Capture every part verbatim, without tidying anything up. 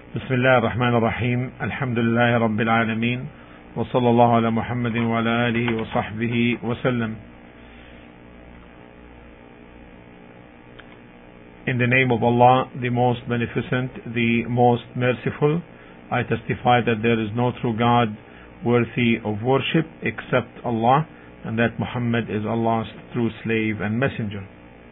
بسم الله الرحمن الرحيم الحمد لله رب العالمين وصلى الله على محمد وعلى آله وصحبه وسلم. In the name of Allah, the most beneficent, the most merciful, I testify that there is no true God worthy of worship except Allah, and that Muhammad is Allah's true slave and messenger.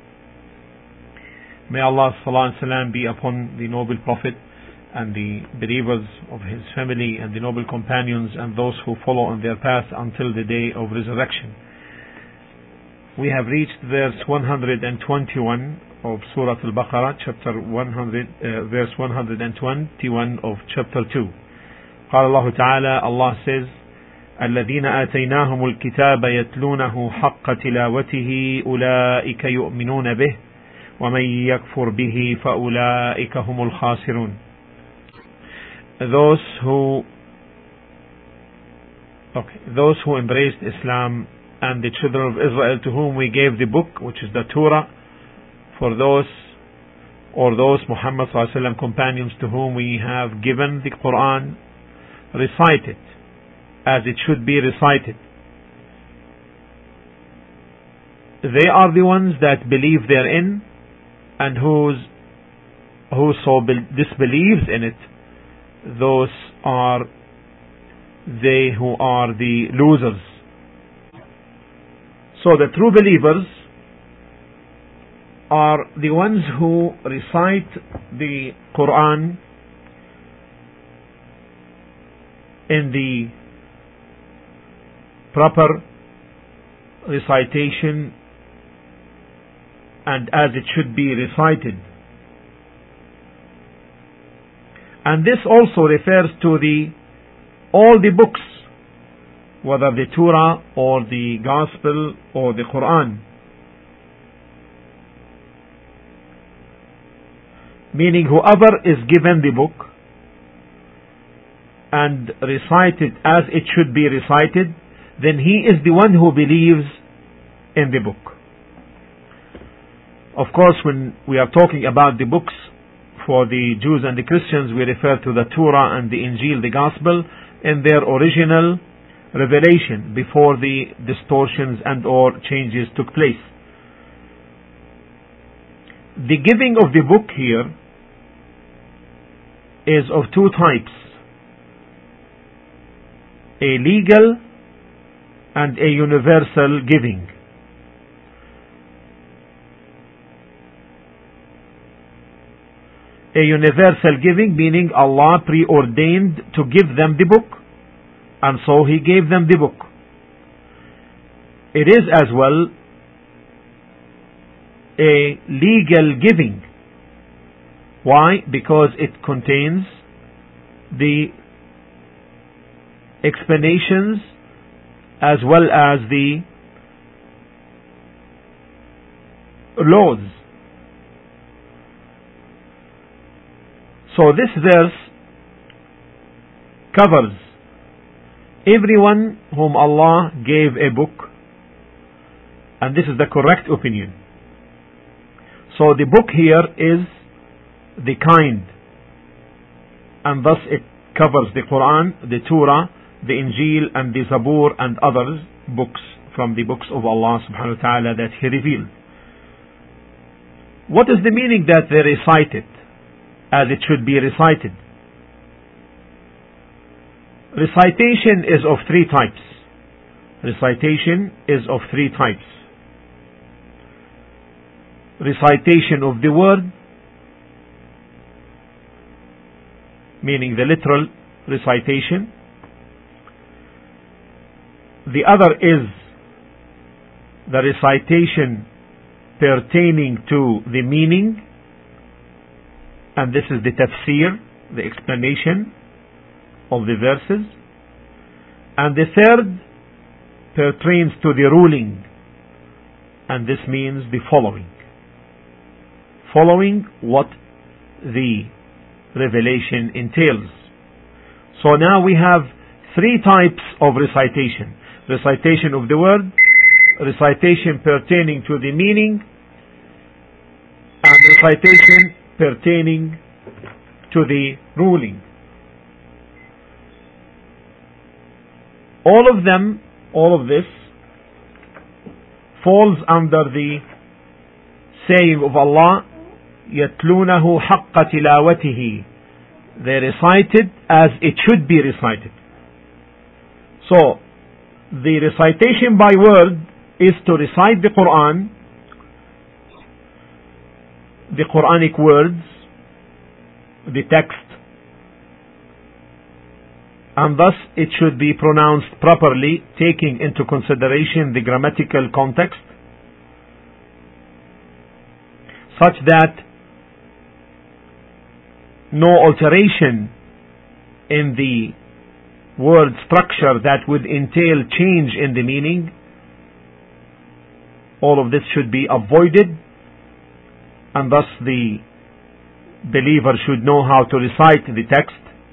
May Allah's salah and salam be upon the noble Prophet and the believers of his family and the noble companions and those who follow on their path until the day of resurrection. We have reached verse one hundred twenty-one of Surah Al-Baqarah, chapter one hundred, uh, verse one hundred twenty-one of chapter two. قال الله تعالى, Allah says, الذين آتيناهم الكتاب يتلونه حق تلاوته أولئك يؤمنون به ومن يكفر به فأولئك هم الخاسرون. Those who okay, those who embraced Islam and the children of Israel to whom we gave the book, which is the Torah, for those or those Muhammad sallallahu alaihi wasallam companions to whom we have given the Quran, recite it as it should be recited. They are the ones that believe therein, and whose whoso disbelieves in it, those are they who are the losers. So the true believers are the ones who recite the Quran in the proper recitation and as it should be recited. And this also refers to the all the books, whether the Torah or the Gospel or the Quran. Meaning whoever is given the book and recited as it should be recited, then he is the one who believes in the book. Of course, when we are talking about the books for the Jews and the Christians, we refer to the Torah and the Injil, the Gospel, in their original revelation before the distortions and or changes took place. The giving of the book here is of two types: a legal and a universal giving. A universal giving, meaning Allah preordained to give them the book, and so He gave them the book. It is as well a legal giving. Why? Because it contains the explanations as well as the laws. So this verse covers everyone whom Allah gave a book, and this is the correct opinion. So the book here is the kind, and thus it covers the Quran, the Torah, the Injil, and the Zabur, and other books from the books of Allah subhanahu wa ta'ala that He revealed. What is the meaning that they recite it as it should be recited? Recitation is of three types. Recitation is of three types. Recitation of the word, meaning the literal recitation. The other is the recitation pertaining to the meaning, and this is the tafsir, the explanation of the verses. And the third pertains to the ruling, and this means the following. Following what the revelation entails. So now we have three types of recitation. Recitation of the word, recitation pertaining to the meaning, and recitation pertaining to the ruling. All of them, all of this falls under the saying of Allah, يَتْلُونَهُ حَقَّ تِلَاوَتِهِ. They recite it as it should be recited. So, the recitation by word is to recite the Quran, the Quranic words, the text, and thus it should be pronounced properly, taking into consideration the grammatical context, such that no alteration in the word structure that would entail change in the meaning, all of this should be avoided, and thus the believer should know how to recite the text.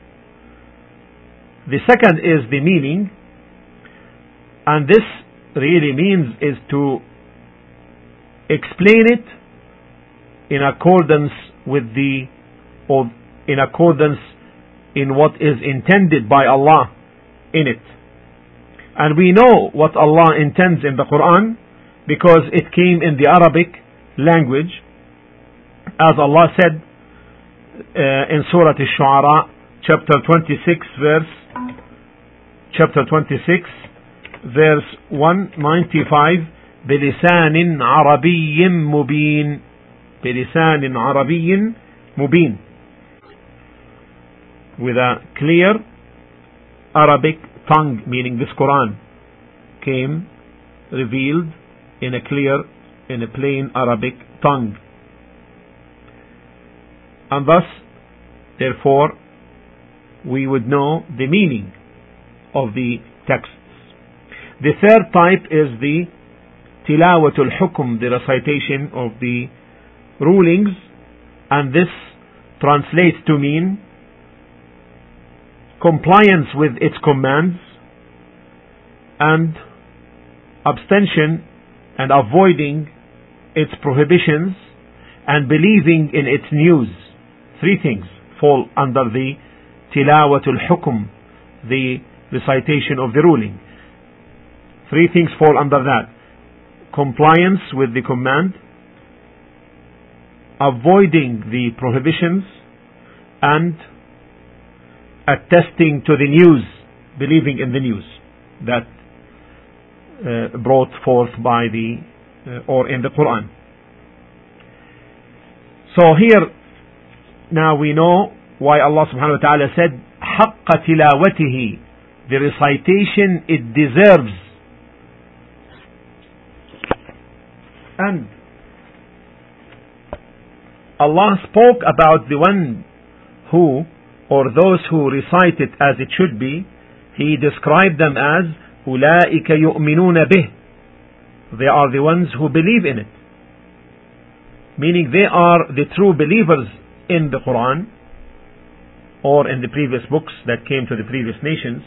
The second is the meaning, and this really means is to explain it in accordance with the, or in accordance in what is intended by Allah in it. And we know what Allah intends in the Quran because it came in the Arabic language, as Allah said uh, in Surah Al-Shu'ara, chapter twenty-six, verse chapter twenty-six, verse one ninety-five, بِلِسَانٍ عَرَبِيٍّ مُبِينٍ, بِلِسَانٍ عَرَبِيٍّ مُبِينٍ, with a clear Arabic tongue, meaning this Quran came revealed in a clear, in a plain Arabic tongue. And thus, therefore, we would know the meaning of the texts. The third type is the tilawatul hukm, the recitation of the rulings, and this translates to mean compliance with its commands and abstention and avoiding its prohibitions and believing in its news. Three things fall under the tilawatul hukm, the recitation of the ruling. Three things fall under that: compliance with the command, avoiding the prohibitions, and attesting to the news, believing in the news that uh, brought forth by the uh, or in the Quran. So here now we know why Allah subhanahu wa ta'ala said حَقَّ تِلَاوَتِهِ, the recitation it deserves. And Allah spoke about the one who, or those who recite it as it should be. He described them as أُولَٰئِكَ يُؤْمِنُونَ بِهِ, they are the ones who believe in it, meaning they are the true believers in the Quran or in the previous books that came to the previous nations.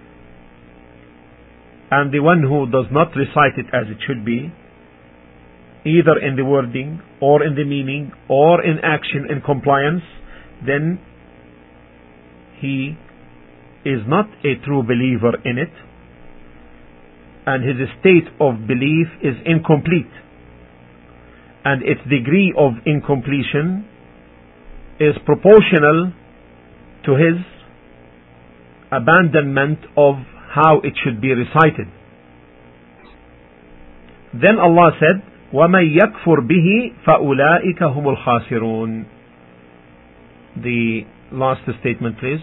And the one who does not recite it as it should be, either in the wording or in the meaning or in action and compliance, then he is not a true believer in it, and his state of belief is incomplete, and its degree of incompletion is proportional to his abandonment of how it should be recited. Then Allah said, وَمَنْ يَكْفُرْ بِهِ فَأُولَٰئِكَ هُمُ الْخَاسِرُونَ. The last statement, please,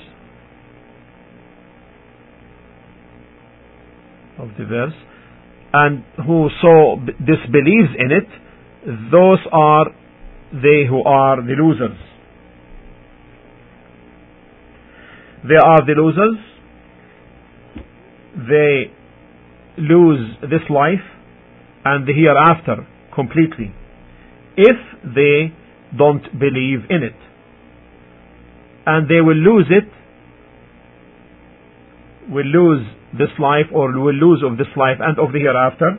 of the verse. And whoso disbelieves in it, those are they who are the losers. They are the losers. They lose this life and the hereafter completely if they don't believe in it. And they will lose it, will lose this life, or will lose of this life and of the hereafter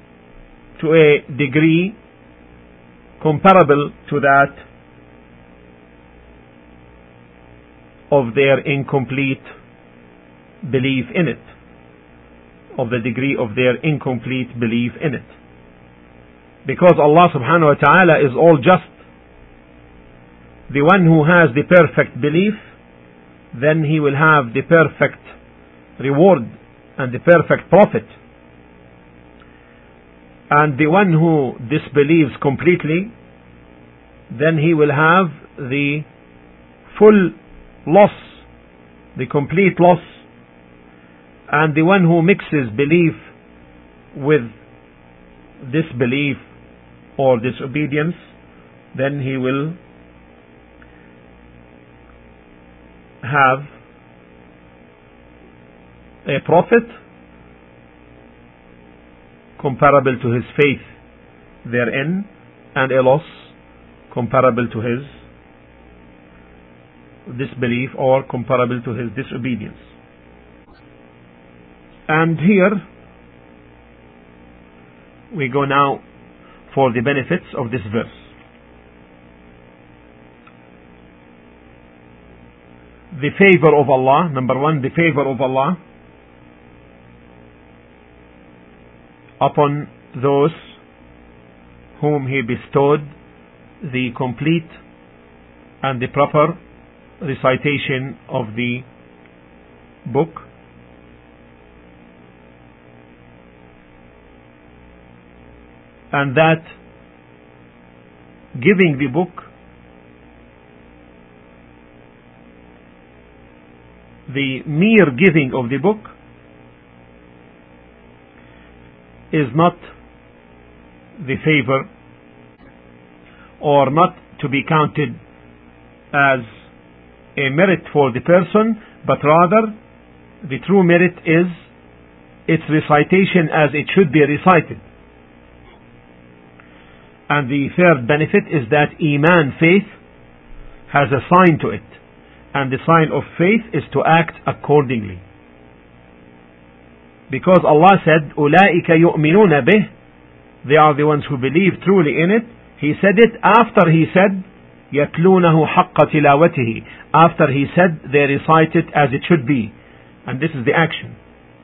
to a degree comparable to that of their incomplete belief in it, of the degree of their incomplete belief in it. Because Allah subhanahu wa ta'ala is all just. The one who has the perfect belief, then he will have the perfect reward and the perfect profit. And the one who disbelieves completely, then he will have the full loss, the complete loss. And the one who mixes belief with disbelief or disobedience, then he will have a profit comparable to his faith therein, and a loss comparable to his disbelief or comparable to his disobedience. And here we go now for the benefits of this verse. The favor of Allah, number one, the favor of Allah upon those whom He bestowed the complete and the proper recitation of the book, and that giving the book, the mere giving of the book, is not the favor, or not to be counted as a merit for the person, but rather the true merit is its recitation as it should be recited. And the third benefit is that Iman, faith, has a sign to it, and the sign of faith is to act accordingly. Because Allah said, أُولَٰئِكَ يُؤْمِنُونَ بِهِ, they are the ones who believe truly in it. He said it after He said, يَتْلُونَهُ حَقَّ تِلَاوَتِهِ, after He said they recite it as it should be. And this is the action.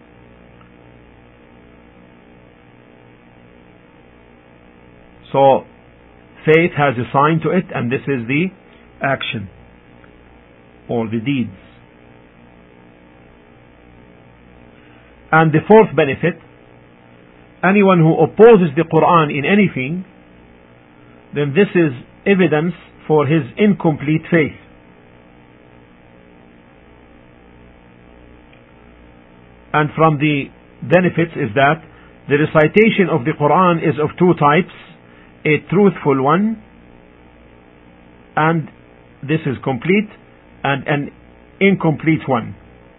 So, faith has a sign to it, and this is the action, or the deeds. And the fourth benefit, anyone who opposes the Quran in anything, then this is evidence for his incomplete faith. And from the benefits is that the recitation of the Quran is of two types: a truthful one, and this is complete, and an incomplete one.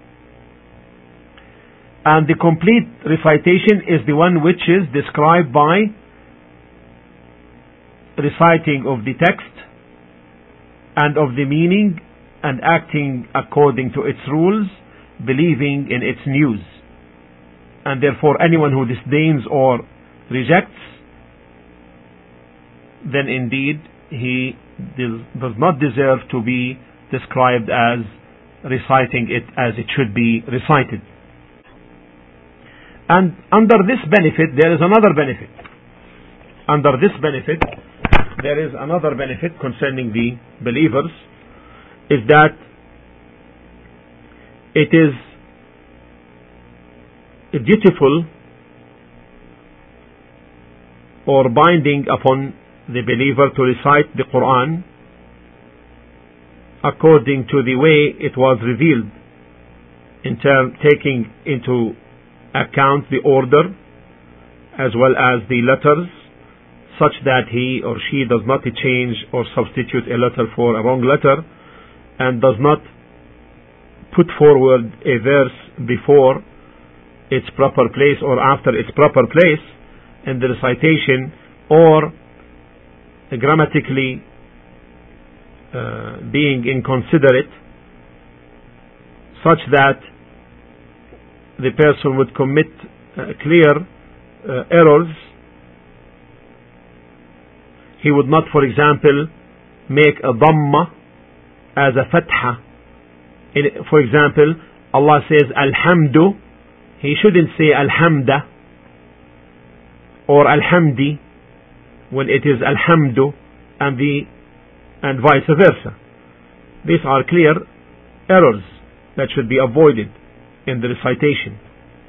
And the complete recitation is the one which is described by reciting of the text and of the meaning, and acting according to its rules, believing in its news. And therefore anyone who disdains or rejects, then indeed he does not deserve to be described as reciting it as it should be recited. And under this benefit there is another benefit. Under this benefit there is another benefit concerning the believers, is that it is dutiful or binding upon the believer to recite the Quran according to the way it was revealed, in term taking into account the order as well as the letters, such that he or she does not change or substitute a letter for a wrong letter, and does not put forward a verse before its proper place or after its proper place in the recitation, or grammatically uh, being inconsiderate, such that the person would commit uh, clear uh, errors. He would not, for example, make a dhamma as a fatha In, for example, Allah says Alhamdu, He shouldn't say Alhamda or Alhamdi when it is Alhamdu, and the and vice versa. These are clear errors that should be avoided in the recitation.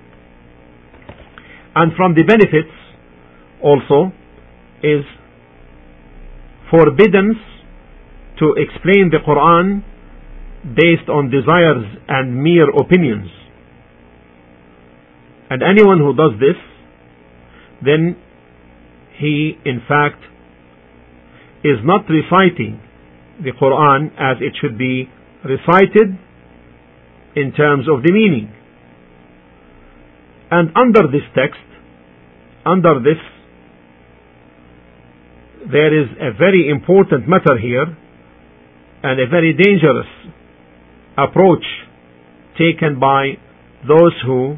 And from the benefits also is forbiddance to explain the Quran based on desires and mere opinions. And anyone who does this, then he in fact is not reciting the Quran as it should be recited in terms of the meaning. And under this text, under this, there is a very important matter here, and a very dangerous approach taken by those who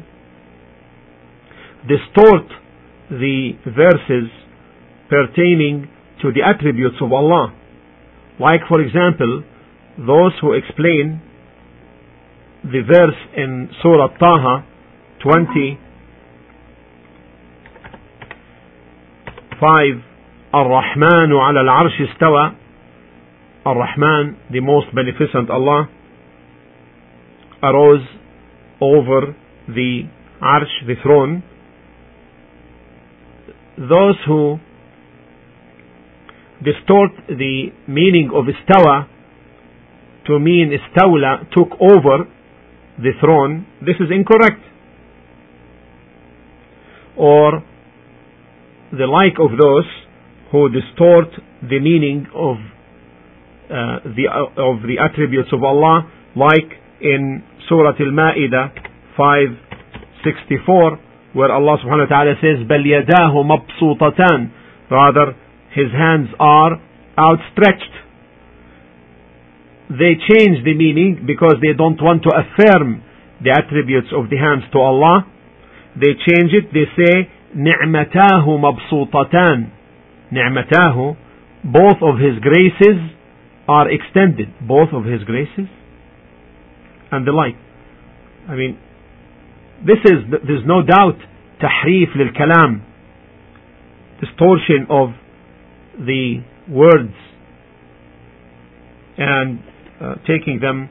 distort the verses pertaining to the attributes of Allah. Like, for example, those who explain the verse in Surah Taha twenty-five, Ar-Rahmanu ala al-Arsh istawa. Ar-Rahman, the most beneficent Allah, arose over the Arsh, the throne. Those who distort the meaning of istawa to mean istawla, took over the throne, this is incorrect. Or the like of those who distort the meaning of uh, the uh, of the attributes of Allah, like in Surah Al-Ma'idah five sixty-four, where Allah subhanahu wa ta'ala says بَلْ يَدَاهُ مَبْسُوطَتَانِ, rather His hands are outstretched. They change the meaning because they don't want to affirm the attributes of the hands to Allah. They change it, they say نِعْمَتَاهُ مَبْسُوطَتَانِ. نِعْمَتَاهُ, both of His graces are extended. Both of His graces and the like. I mean, this is, there's no doubt, tahrif lil kalam, distortion of the words and uh, taking them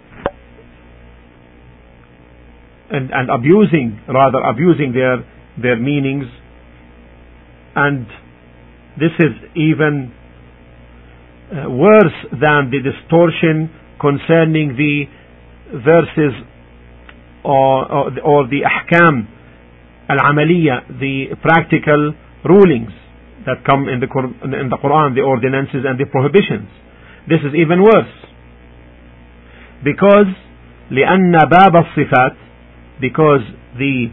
and, and abusing, rather abusing their their meanings. And this is even uh, worse than the distortion concerning the verses or, or, or the ahkam al-amaliyya, the practical rulings that come in the, in the Quran, the ordinances and the prohibitions. This is even worse, because لأن باب الصفات, because the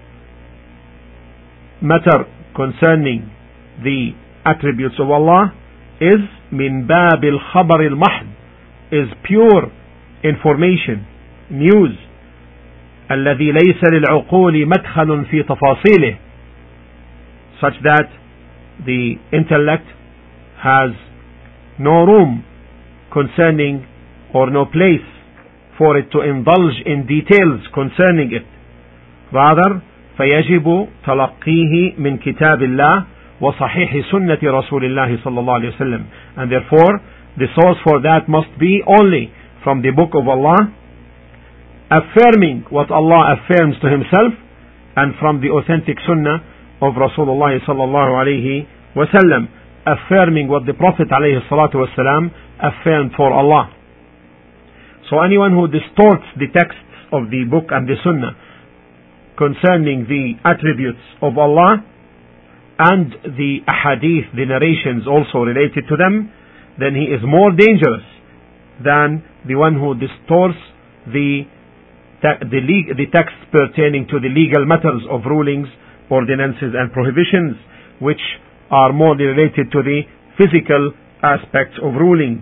matter concerning the attributes of Allah is من باب الخبر المحض, is pure information, news, الذي ليس للعقول مدخل في تفاصيله, such that the intellect has no room concerning, or no place for it to indulge in details concerning it. Rather, فيجب تلقيه من كتاب الله وصحيح سنة رسول الله صلى الله عليه وسلم. And therefore, the source for that must be only from the book of Allah, affirming what Allah affirms to Himself, and from the authentic sunnah of Rasulullah sallallahu alayhi wasallam, affirming what the Prophet alayhi salatu wasalam affirmed for Allah. So anyone who distorts the texts of the book and the sunnah concerning the attributes of Allah and the ahadith, the narrations also related to them, then he is more dangerous than the one who distorts the the, leg- the texts pertaining to the legal matters of rulings, ordinances and prohibitions, which are more related to the physical aspects of ruling.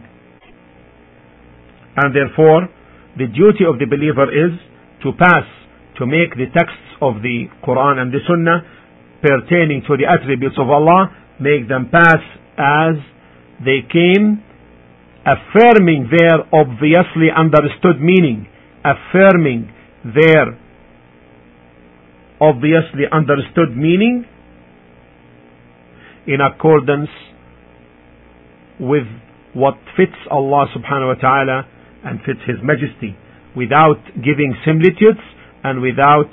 And therefore, the duty of the believer is to pass, to make the texts of the Quran and the Sunnah pertaining to the attributes of Allah, make them pass as they came, affirming their obviously understood meaning, affirming their obviously understood meaning in accordance with what fits Allah subhanahu wa ta'ala and fits His Majesty, without giving similitudes and without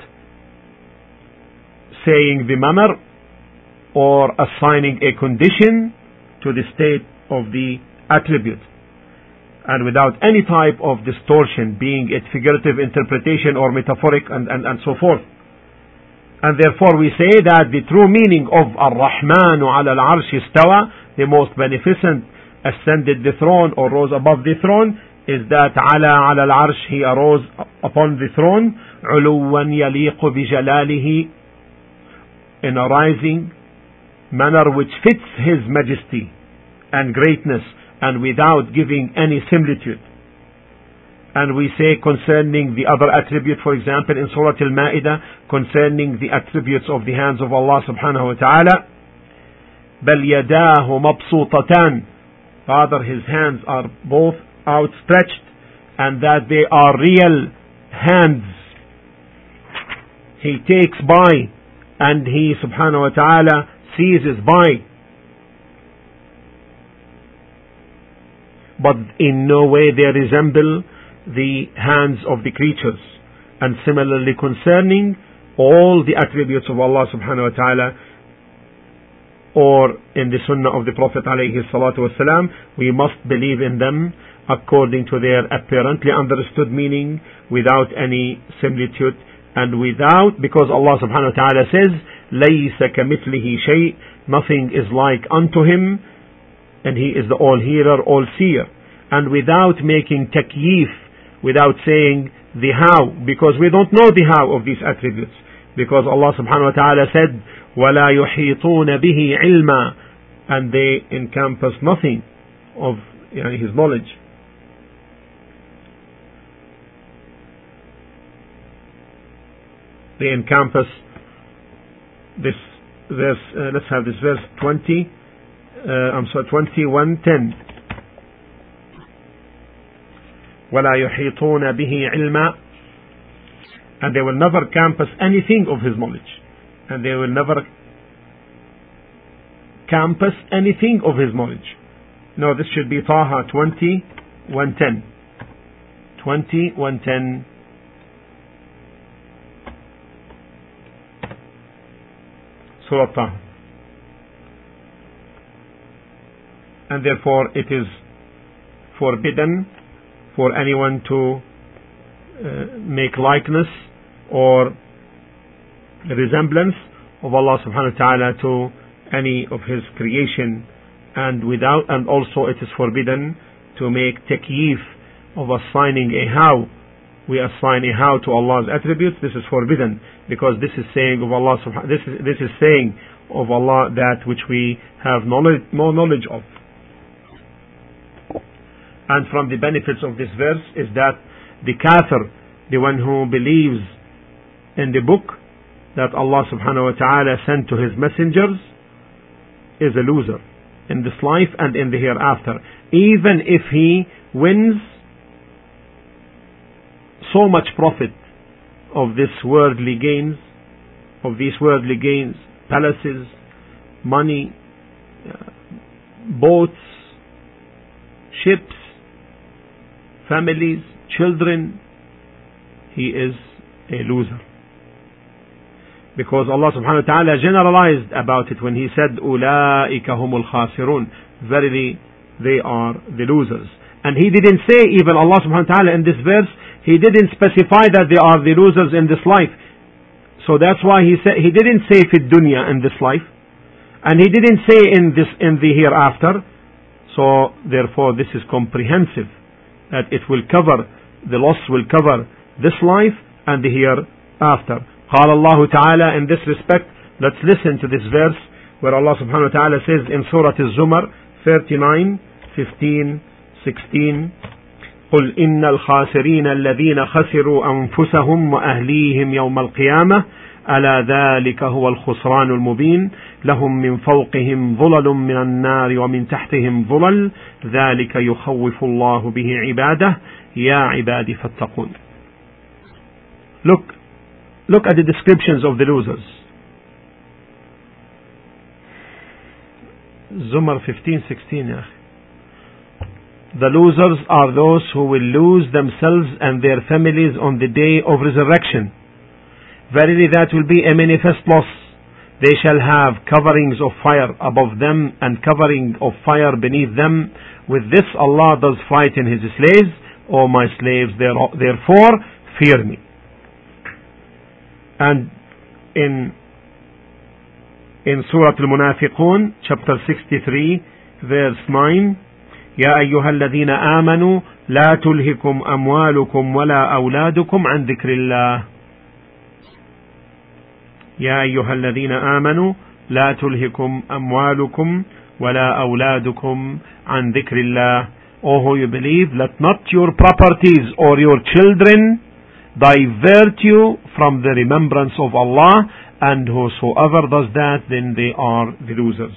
saying the manner or assigning a condition to the state of the attribute, and without any type of distortion, being it figurative interpretation or metaphoric and, and, and so forth. And therefore we say that the true meaning of Ar-Rahmanu ala al-Arsh istawa, the most beneficent, ascended the throne or rose above the throne, is that ala ala al-Arsh, He arose upon the throne, uluwan yaliqu bi jalalihi, in a rising manner which fits His Majesty and greatness, and without giving any similitude. And we say concerning the other attribute, for example in Surah Al-Ma'idah, concerning the attributes of the hands of Allah subhanahu wa ta'ala, بَلْ يَدَاهُ مَبْسُوطَتَانِ, rather His hands are both outstretched, and that they are real hands. He takes by, and He subhanahu wa ta'ala seizes by, but in no way they resemble the hands of the creatures. And similarly concerning all the attributes of Allah subhanahu wa ta'ala, or in the sunnah of the Prophet alayhi salatu wasalam, we must believe in them according to their apparently understood meaning, without any similitude, and without, because Allah subhanahu wa ta'ala says, لَيْسَ كَمِثْلِهِ شَيْءٍ, nothing is like unto Him, and He is the all-hearer, all-seer. And without making takyif, without saying the how, because we don't know the how of these attributes, because Allah subhanahu wa ta'ala said, وَلَا يُحِيطُونَ بِهِ عِلْمًا, and they encompass nothing of you know, His knowledge. They encompass this verse, uh, let's have this verse twenty, uh, I'm sorry, twenty-one ten. وَلَا يُحِيطُونَ بِهِ عِلْمًا, and they will never compass anything of His knowledge, and they will never compass anything of His knowledge. No, this should be Taha twenty one ten. twenty one ten. Surah Taha. And therefore it is forbidden for anyone to uh, make likeness or resemblance of Allah subhanahu wa ta'ala to any of His creation, and without, and also it is forbidden to make takyif of assigning a how. We assign a how to Allah's attributes. This is forbidden, because this is saying of Allah subhanahu this is this is saying of Allah that which we have knowledge, more knowledge of. And from the benefits of this verse is that the kafir, the one who believes in the book that Allah subhanahu wa ta'ala sent to His messengers, is a loser in this life and in the hereafter, even if he wins so much profit of this worldly gains, of these worldly gains, palaces, money, uh, boats, ships, families, children. He is a loser, because Allah subhanahu wa ta'ala generalized about it when He said أُولَٰئِكَ هُمُ الْخَاسِرُونَ, verily they are the losers. And He didn't say, even Allah subhanahu wa ta'ala in this verse, He didn't specify that they are the losers in this life. So that's why He said, He didn't say في الدنيا, in this life, and He didn't say in this in the hereafter. So therefore this is comprehensive, that it will cover, the loss will cover this life and the hereafter. قال الله تعالى, in this respect, let's listen to this verse where Allah subhanahu wa ta'ala says in Surah Al-Zumar thirty-nine, fifteen, sixteen, قل إن الخاسرين الذين خسروا أنفسهم وأهليهم يوم القيامة ألا ذلك هو الخسران المبين لهم من فوقهم ظلل من النار ومن تحتهم ظلل ذلك يخوف الله به عباده يا عبادي فاتقون. Look, look at the descriptions of the losers. Zumar fifteen sixteen. Yeah. The losers are those who will lose themselves and their families on the day of resurrection. Verily that will be a manifest loss. They shall have coverings of fire above them and covering of fire beneath them. With this Allah does frighten His slaves. O my slaves, therefore fear me. And in in Surah Al-Munafiqun, chapter sixty-three, verse nine, يا أيها الذين آمنوا لا تلهكم أموالكم ولا أولادكم عن ذكر الله. يا أيها الذين آمنوا لا تلهكم أموالكم ولا أولادكم عن ذكر الله. O who you believe, let not your properties or your children divert you from the remembrance of Allah, and whosoever does that, then they are the losers.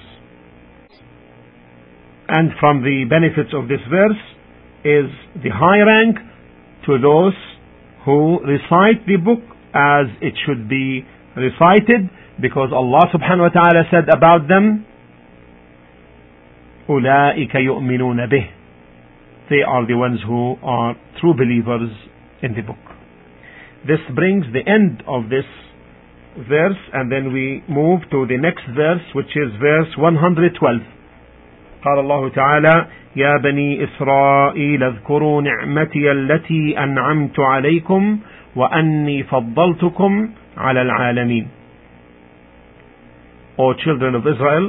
And from the benefits of this verse is the high rank to those who recite the book as it should be recited, because Allah subhanahu wa ta'ala said about them, أولئك يؤمنون به. They are the ones who are true believers in the book. This brings the end of this verse, and then we move to the next verse, which is verse one hundred twelve. قال الله تعالى يا بني إسرائيل اذكروا نعمتي التي أنعمت عليكم وأني فضلتكم على العالمين. O children of Israel,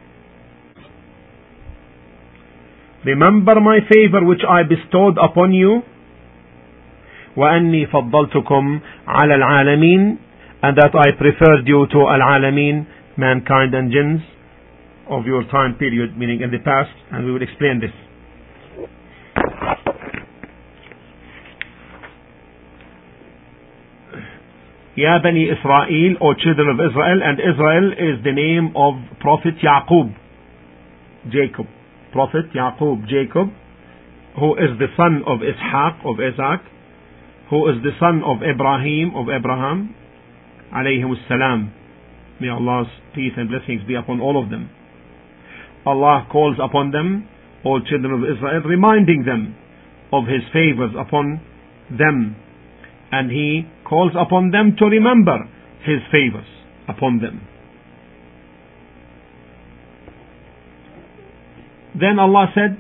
remember my favor which I bestowed upon you, وأني فضلتكم على العالمين, and that I preferred you to al-alamin, mankind and jinns of your time period, meaning in the past, and we will explain this. Ya Bani Israel, O children of Israel, and Israel is the name of Prophet Yaqub, Jacob, Prophet Yaqub, Jacob, who is the son of Ishaq, of Isaac, who is the son of Ibrahim, of Abraham, alayhim salam. May Allah's peace and blessings be upon all of them. Allah calls upon them, all children of Israel, reminding them of His favors upon them, and He calls upon them to remember His favors upon them. Then Allah said,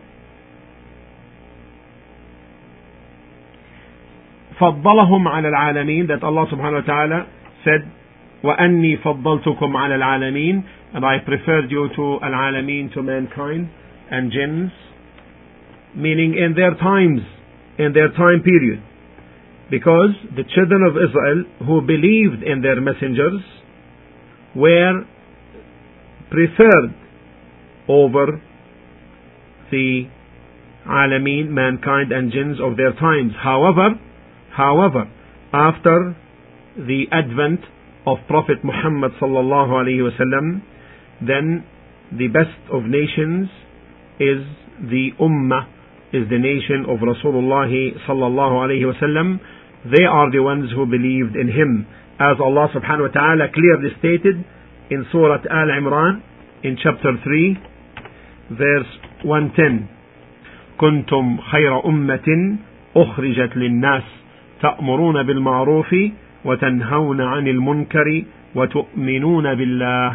فضلهم على العالمين, that Allah subhanahu wa ta'ala said, وأني فضلتكم على العالمين, and I preferred you to al-alamin, to mankind and jinns, meaning in their times, in their time period, because the children of Israel who believed in their messengers were preferred over the alamin, mankind and jinns of their times. However, however, after the advent of Prophet Muhammad sallallahu alaihi wasallam, then the best of nations is the Ummah, is the nation of Rasulullah sallallahu alaihi wasallam. They are the ones who believed in him, as Allah subhanahu wa ta'ala clearly stated in Surah Al-Imran in chapter three, verse one ten. كنتم خير أمة أخرجت للناس تأمرون بالمعروف وتنهون عن المنكر وتؤمنون بالله.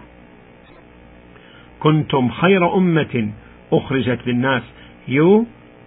كنتم خير أمة أخرجت للناس. You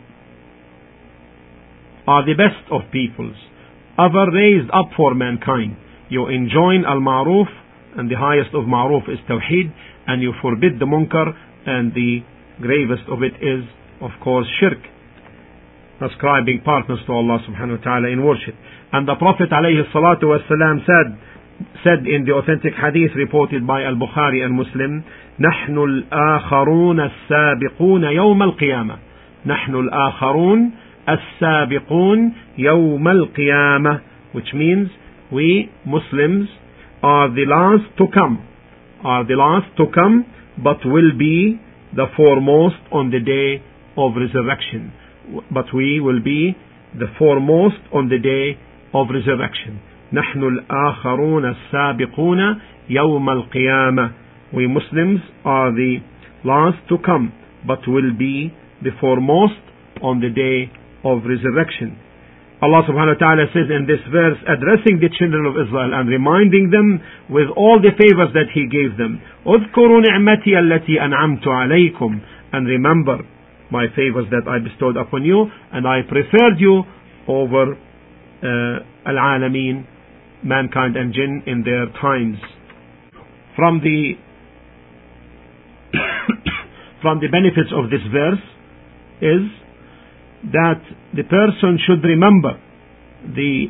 are the best of peoples, ever raised up for mankind. You enjoin al-ma'ruf, and the highest of ma'ruf is tawheed, and you forbid the munkar, and the gravest of it is, of course, shirk, ascribing partners to Allah subhanahu wa ta'ala in worship. And the Prophet alayhi salatu wasalam said, said in the authentic hadith reported by Al-Bukhari and Muslim, نحن الآخرون السابقون يوم القيامة. نحن الآخرون السابقون يوم القيامة, which means we Muslims are the last to come, are the last to come, but will be the foremost on the day of resurrection. But we will be the foremost on the day of resurrection. نحن الآخرون السابقون يوم القيامة. We Muslims are the last to come, but will be the foremost on the day of resurrection. Allah subhanahu wa ta'ala says in this verse, addressing the children of Israel and reminding them with all the favors that He gave them, اذكروا نعمتي التي أنعمت عليكم, and remember my favors that I bestowed upon you, and I preferred you over uh, al-alameen, mankind and jinn in their times. From the from the benefits of this verse is that the person should remember the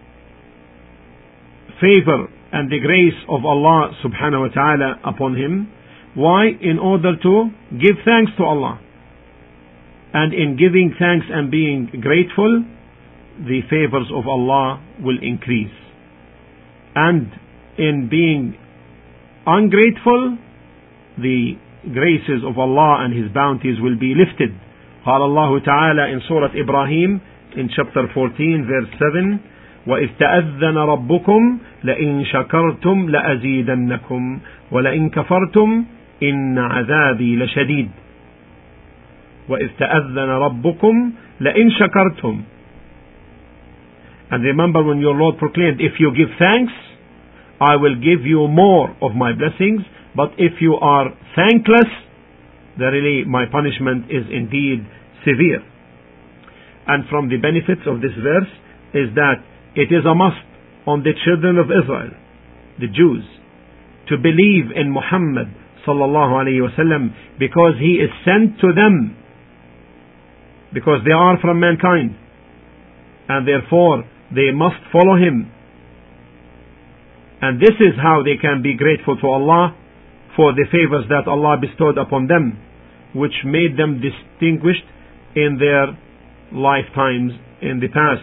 favor and the grace of Allah subhanahu wa ta'ala upon him. Why? In order to give thanks to Allah. And in giving thanks and being grateful, the favors of Allah will increase. And in being ungrateful, the graces of Allah and His bounties will be lifted. قال الله تعالى in Surah Ibrahim in chapter fourteen verse seven, وَإِذْ تَأَذَّنَ رَبُّكُمْ لَإِن شَكَرْتُمْ لَأَزِيدَنَّكُمْ وَلَإِن كَفَرْتُمْ إِنَّ عَذَابِي لَشَدِيدٌ. وَإِذْ تَأَذَّنَ رَبُّكُمْ لَإِن شَكَرْتُمْ. And remember when your Lord proclaimed, if you give thanks, I will give you more of my blessings, but if you are thankless, verily my punishment is indeed severe. And from the benefits of this verse is that it is a must on the children of Israel, the Jews, to believe in Muhammad sallallahu alayhi wasallam, because he is sent to them, because they are from mankind, and therefore they must follow him. And this is how they can be grateful to Allah for the favors that Allah bestowed upon them, which made them distinguished in their lifetimes in the past.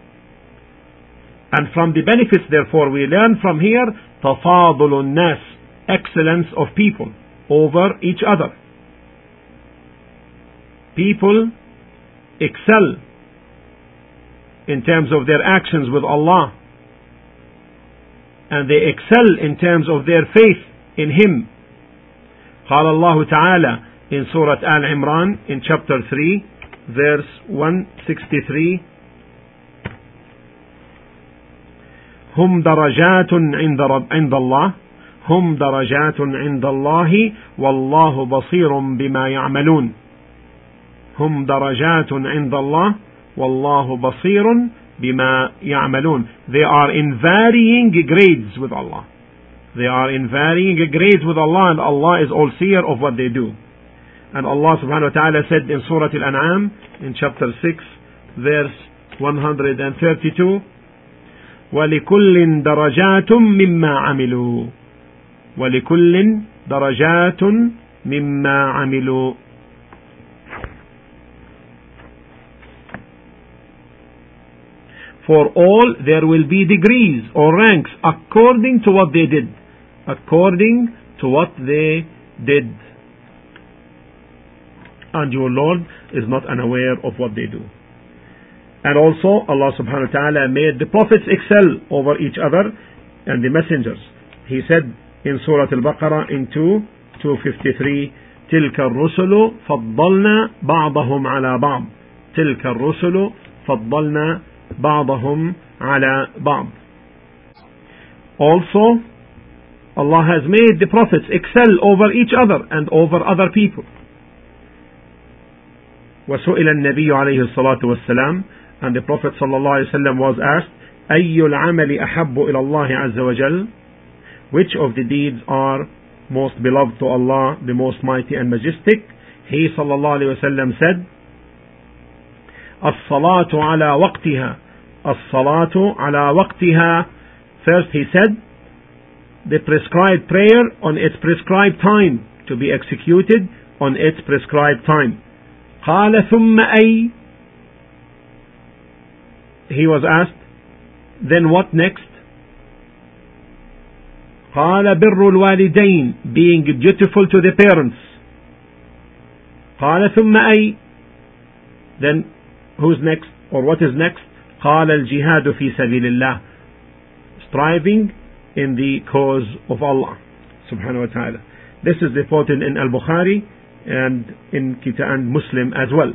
And from the benefits, therefore, we learn from here تفاضل الناس, excellence of people over each other. People excel in terms of their actions with Allah, and they excel in terms of their faith in Him. قال الله تعالى in Surah Al-Imran in chapter three verse one sixty-three, هم درجات عند رب عند الله هم درجات عند الله والله بصير بما يعملون. هم درجات عند الله والله بصير بما يعملون. They are in varying grades with Allah. They are in varying grades with Allah, and Allah is all seer of what they do. And Allah subhanahu wa ta'ala said in Surah Al-An'am in chapter six verse one thirty-two, وَلِكُلٍّ دَرَجَاتٌ مِمَّا عَمِلُوا وَلِكُلٍّ دَرَجَاتٌ مِمَّا عَمِلُوا. For all there will be degrees or ranks according to what they did. According to what they did. And your Lord is not unaware of what they do. And also Allah subhanahu wa ta'ala made the prophets excel over each other and the messengers. He said in Surah Al-Baqarah in two fifty-three, تِلْكَ الرُّسُلُ فَضَّلْنَا بَعْضَهُمْ عَلَى بَعْضٍ تِلْكَ الرُّسُلُ فَضَّلْنَا بَعْضَهُمْ عَلَى بَعْضٍ. Also, Allah has made the prophets excel over each other and over other people. وسئل النبي عليه الصلاة والسلام, and the Prophet sallallahu alaihi wasallam was asked, أي العمل أحب إلى الله عز وجل, which of the deeds are most beloved to Allah, the most mighty and majestic? He sallallahu alaihi wasallam said, الصلاة على وقتها الصلاة على وقتها. First he said, the prescribed prayer on its prescribed time, to be executed on its prescribed time. قال ثم أي, he was asked, then what next? قال بر الوالدين, being dutiful to the parents. قال ثم أي, then who's next, or what is next? قال الجهاد في سبيل الله, striving in the cause of Allah subhanahu wa ta'ala. This is reported in Al-Bukhari and in Kitab and Muslim as well.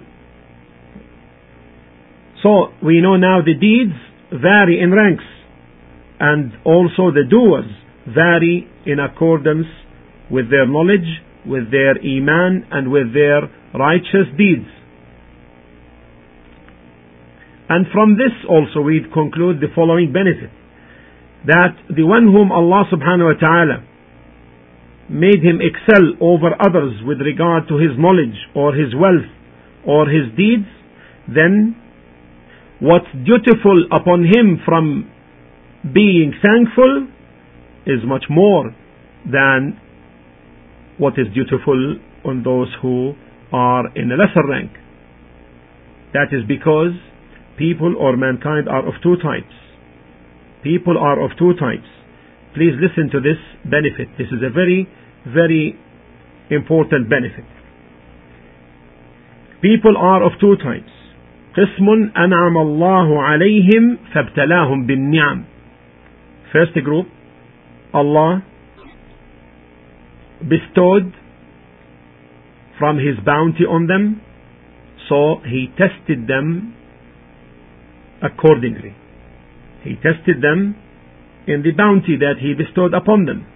So we know now the deeds vary in ranks, and also the doers vary in accordance with their knowledge, with their iman, and with their righteous deeds. And from this also we conclude the following benefit, that the one whom Allah subhanahu wa ta'ala made him excel over others with regard to his knowledge or his wealth or his deeds, then what's dutiful upon him from being thankful is much more than what is dutiful on those who are in a lesser rank. That is because people or mankind are of two types. People are of two types. Please listen to this benefit. This is a very, very important benefit. People are of two types. قسم أنعم الله عليهم فابتلاهم بالنعم. First group, Allah bestowed from His bounty on them, so He tested them accordingly. He tested them in the bounty that He bestowed upon them.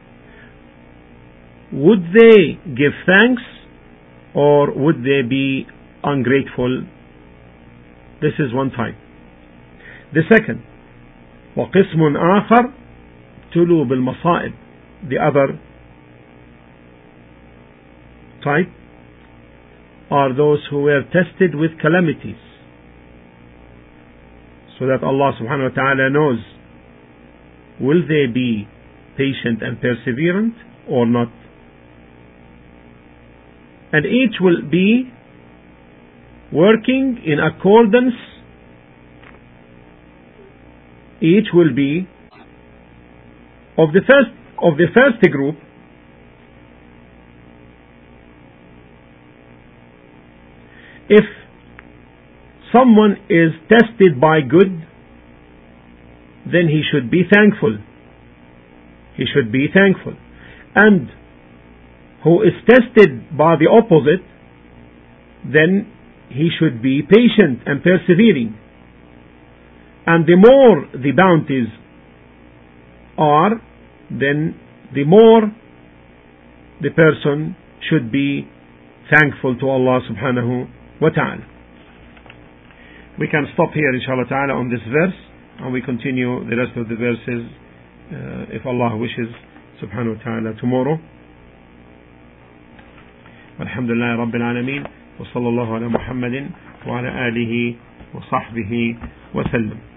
Would they give thanks or would they be ungrateful? This is one type. The second, وقسم آخر تلو بالمصائب. The other type are those who were tested with calamities, so that Allah subhanahu wa ta'ala knows, will they be patient and perseverant or not? And each will be working in accordance, each will be of the first of the first group. If someone is tested by good, then he should be thankful. He should be thankful. And who is tested by the opposite, then he should be patient and persevering. And the more the bounties are, then the more the person should be thankful to Allah subhanahu wa ta'ala. We can stop here inshallah ta'ala on this verse, and we continue the rest of the verses uh, if Allah wishes subhanahu wa ta'ala tomorrow. Alhamdulillah Rabbil Alameen, wa sallallahu ala Muhammadin wa ala alihi wa sahbihi wa sallam.